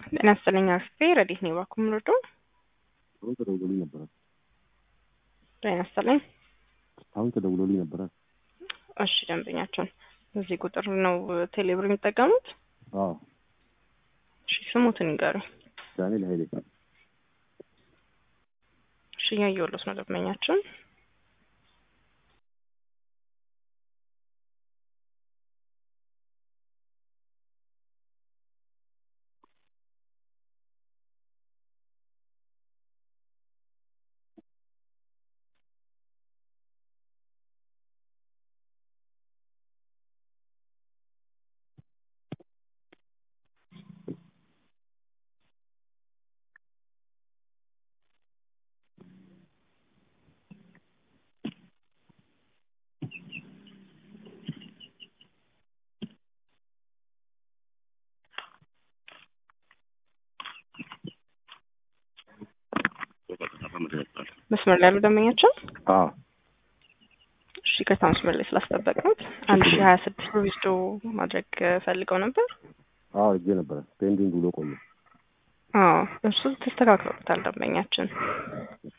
ጤና ይስጥልኝ አርፌ ረዲት ነው ባኩምሩዶ አሁን ተደውሎልኝ ነበር። ጤና ይስጥልኝ። አሁን ተደውሎልኝ ነበር። እሺ ደንበኛችን በዚህ ቁጥር ነው ቴሌብር የሚጠቀሙት? አዎ። እሺ ስሙትን ይንገሩኝ። ዳንኤል ኃይሌ። እሺ ያየሁልዎት ነው ደንበኛችን። መስመር ላይ ያሉ ደንበኛችን? አዎ። እሺ ከመስመር ላይ ስላስጠበቅኩት 1026 ብር ዊዝድሮ ማድረግ ፈልገው ነበር? አዎ እጄ ነበር ፔንዲንግ ብሎ ቆየ። አዎ እሱ ተስተካክሎታል ደንበኛችን።